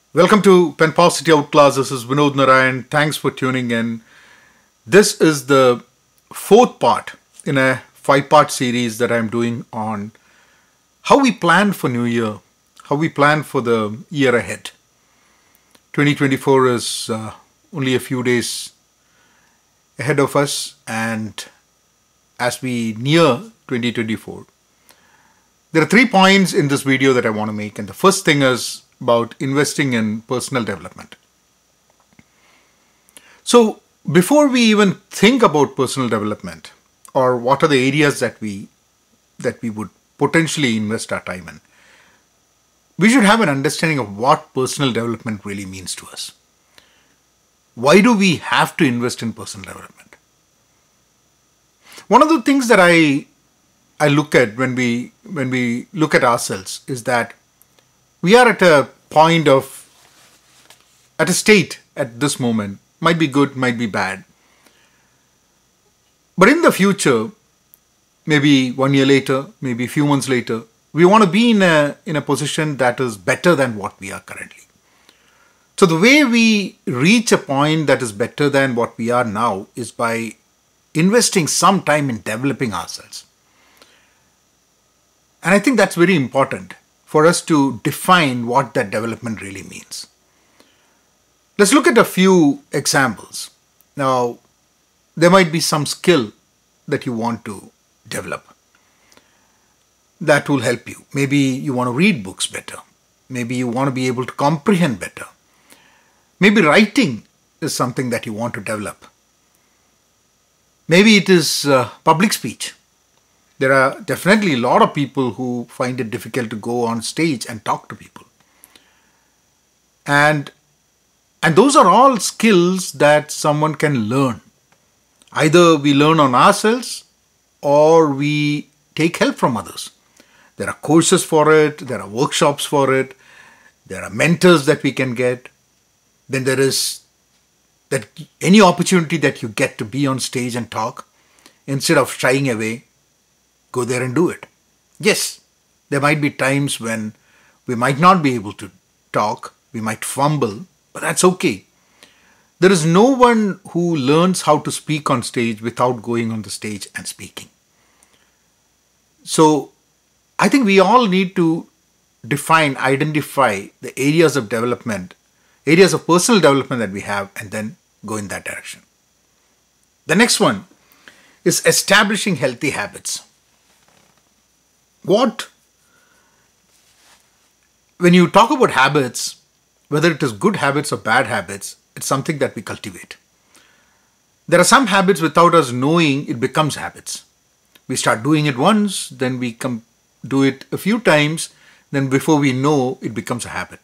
Welcome to Pen Positive Outclass. This is Vinod Narayan. Thanks for tuning in. This is the fourth part in a five-part series that I'm doing on how we plan for New Year, how we plan for the year ahead. 2024 is only a few days ahead of us, and as we near 2024, there are 3 points in this video that I want to make, and the first thing is about investing in personal development. So before we even think about personal development or what are the areas that we would potentially invest our time in, we should have an understanding of what personal development really means to us. Why do we have to invest in personal development? One of the things that I look at when we look at ourselves is that we are at a state at this moment, might be good, might be bad. But in the future, maybe 1 year later, maybe a few months later, we want to be in a position that is better than what we are currently. So the way we reach a point that is better than what we are now is by investing some time in developing ourselves. And I think that's very important for us to define what that development really means. Let's look at a few examples. Now, there might be some skill that you want to develop that will help you. Maybe you want to read books better. Maybe you want to be able to comprehend better. Maybe writing is something that you want to develop. Maybe it is public speech. There are definitely a lot of people who find it difficult to go on stage and talk to people. And those are all skills that someone can learn. Either we learn on ourselves or we take help from others. There are courses for it, there are workshops for it, there are mentors that we can get. Then there is that any opportunity that you get to be on stage and talk, instead of shying away, go there and do it. Yes, there might be times when we might not be able to talk, we might fumble, but that's okay. There is no one who learns how to speak on stage without going on the stage and speaking. So I think we all need to identify the areas of development, areas of personal development that we have, and then go in that direction. The next one is establishing healthy habits. When you talk about habits, whether it is good habits or bad habits, it's something that we cultivate. There are some habits without us knowing it becomes habits. We start doing it once, then we do it a few times, then before we know, it becomes a habit.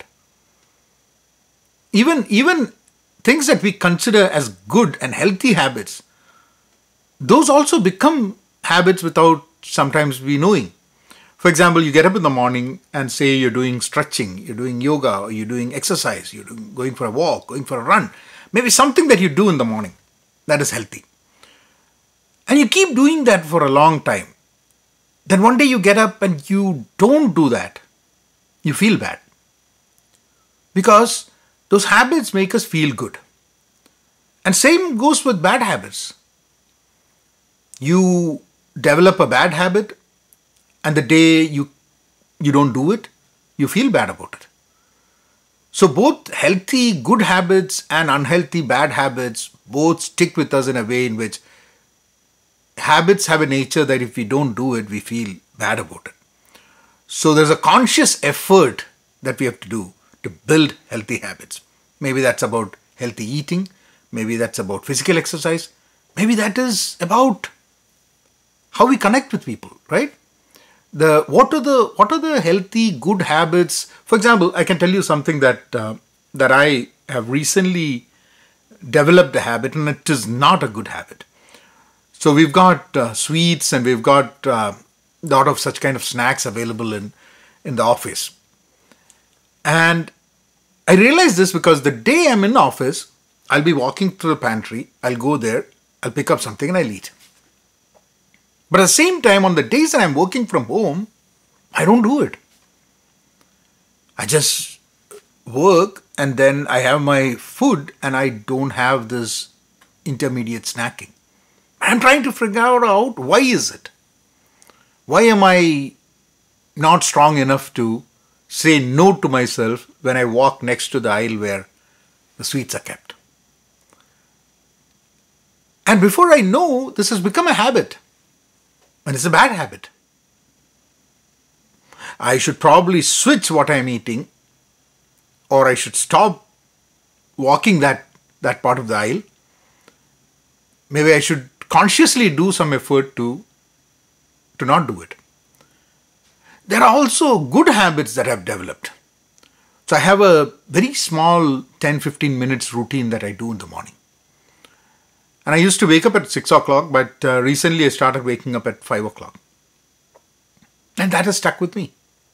Even things that we consider as good and healthy habits, those also become habits without sometimes we knowing. For example, you get up in the morning and say you're doing stretching, you're doing yoga, or you're doing exercise, going for a walk, going for a run. Maybe something that you do in the morning that is healthy. And you keep doing that for a long time. Then one day you get up and you don't do that. You feel bad. Because those habits make us feel good. And same goes with bad habits. You develop a bad habit, and the day you don't do it, you feel bad about it. So both healthy good habits and unhealthy bad habits both stick with us in a way in which habits have a nature that if we don't do it, we feel bad about it. So there's a conscious effort that we have to do to build healthy habits. Maybe that's about healthy eating. Maybe that's about physical exercise. Maybe that is about how we connect with people, right? What are the healthy good habits? For example, I can tell you something that I have recently developed a habit, and it is not a good habit. So we've got sweets, and we've got a lot of such kind of snacks available in the office. And I realized this because the day I'm in the office, I'll be walking to the pantry, I'll go there, I'll pick up something and I'll eat. But at the same time, on the days that I'm working from home, I don't do it. I just work and then I have my food and I don't have this intermediate snacking. I'm trying to figure out why is it? Why am I not strong enough to say no to myself when I walk next to the aisle where the sweets are kept? And before I know, this has become a habit. And it's a bad habit. I should probably switch what I'm eating, or I should stop walking that part of the aisle. Maybe I should consciously do some effort to not do it. There are also good habits that I've developed. So I have a very small 10-15 minutes routine that I do in the morning. And I used to wake up at 6 o'clock, but recently I started waking up at 5 o'clock. And that has stuck with me.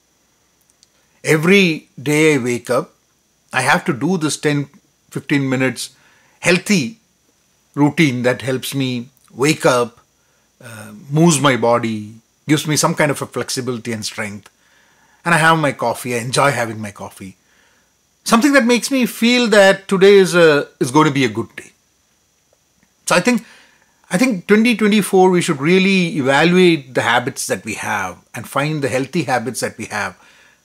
Every day I wake up, I have to do this 10-15 minutes healthy routine that helps me wake up, moves my body, gives me some kind of a flexibility and strength. And I have my coffee. I enjoy having my coffee. Something that makes me feel that today is going to be a good day. So I think 2024 we should really evaluate the habits that we have and find the healthy habits that we have.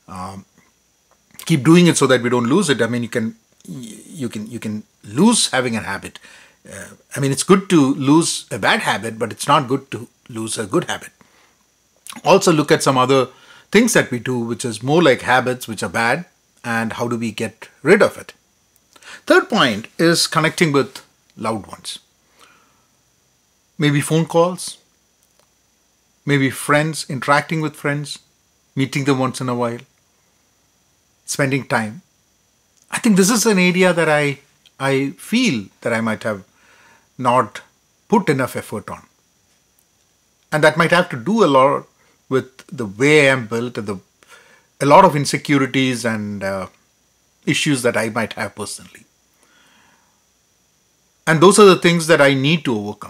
Keep doing it so that we don't lose it. I mean, you can lose having a habit. I mean, it's good to lose a bad habit, but it's not good to lose a good habit. Also look at some other things that we do, which is more like habits which are bad, and how do we get rid of it. Third point is connecting with loved ones. Maybe phone calls, maybe friends, interacting with friends, meeting them once in a while, spending time. I think this is an area that I feel that I might have not put enough effort on. And that might have to do a lot with the way I am built and a lot of insecurities and issues that I might have personally. And those are the things that I need to overcome.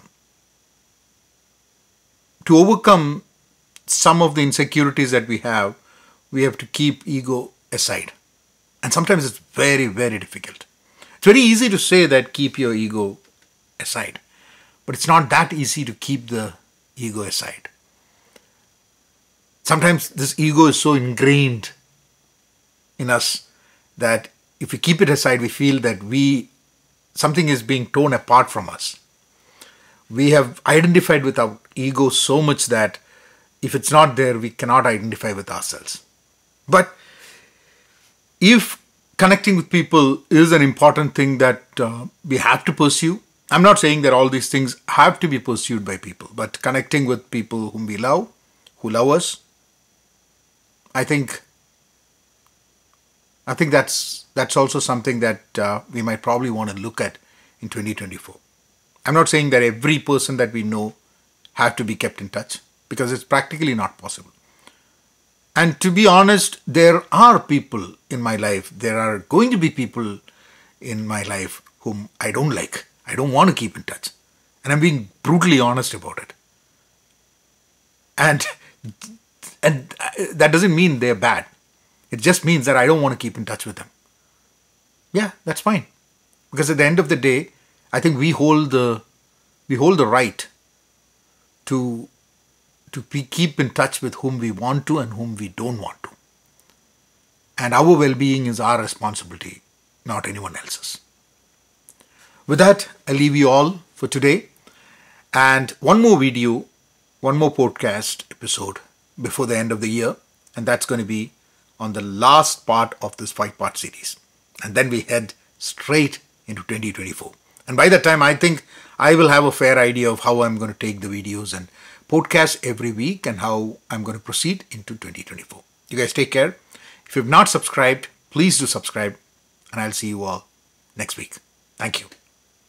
To overcome some of the insecurities that we have to keep ego aside. And sometimes it's very, very difficult. It's very easy to say that keep your ego aside. But it's not that easy to keep the ego aside. Sometimes this ego is so ingrained in us that if we keep it aside, we feel that something is being torn apart from us. We have identified with our ego so much that if it's not there, we cannot identify with ourselves. But if connecting with people is an important thing that we have to pursue, I'm not saying that all these things have to be pursued by people, but connecting with people whom we love, who love us, I think that's also something that we might probably want to look at in 2024. I'm not saying that every person that we know have to be kept in touch, because it's practically not possible. And to be honest, there are people in my life, there are going to be people in my life whom I don't like. I don't want to keep in touch. And I'm being brutally honest about it. And that doesn't mean they're bad. It just means that I don't want to keep in touch with them. Yeah, that's fine. Because at the end of the day, I think we hold the right to keep in touch with whom we want to and whom we don't want to. And our well-being is our responsibility, not anyone else's. With that, I leave you all for today. And one more video, one more podcast episode before the end of the year. And that's going to be on the last part of this 5-part series. And then we head straight into 2024. And by that time, I think I will have a fair idea of how I'm going to take the videos and podcast every week and how I'm going to proceed into 2024. You guys take care. If you've not subscribed, please do subscribe. And I'll see you all next week. Thank you.